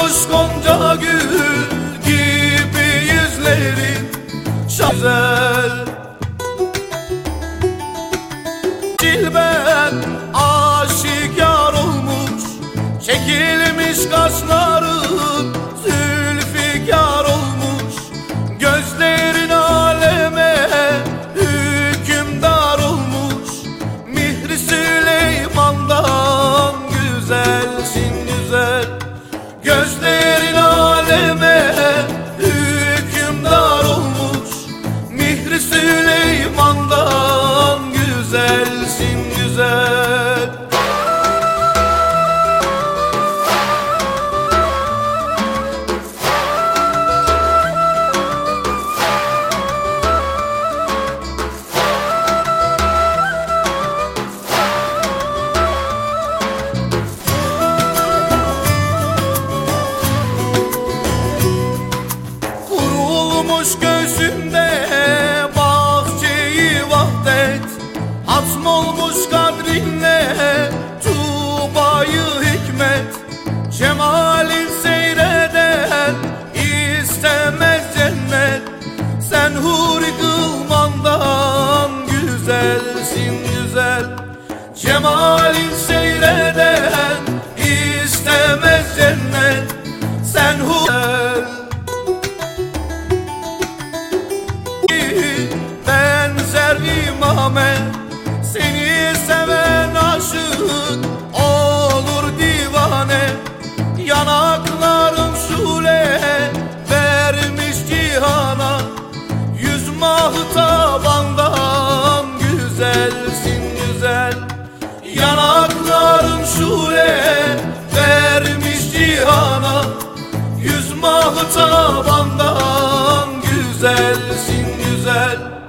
Kurulmuş gonca gül gibi yüzlerin güzel. Cilven aşikar olmuş, çekilmiş kaşların zülfikar olmuş. Gözlerin aleme hükümdar olmuş. Mihri Süleyman'dan güzelsin güzel. Gözlerin aleme hükümdar olmuş. Mihri Süleyman'dan güzelsin güzel. Kurulmuş göğsünde bahçeyi vahdet, hatm olmuş kadrinle tuğbayı hikmet. Cemalin seyreden istemez cennet. Sen huri kılmandan güzelsin güzel. Cemalin seyreden istemez cennet. Sen huri benzer imame. Seni seven aşık olur divane. Yanakların şule vermiş cihana. Yüz mahtabandan güzelsin güzel. Yanakların şule vermiş cihana. Yüz mahtabandan güzelsin güzel.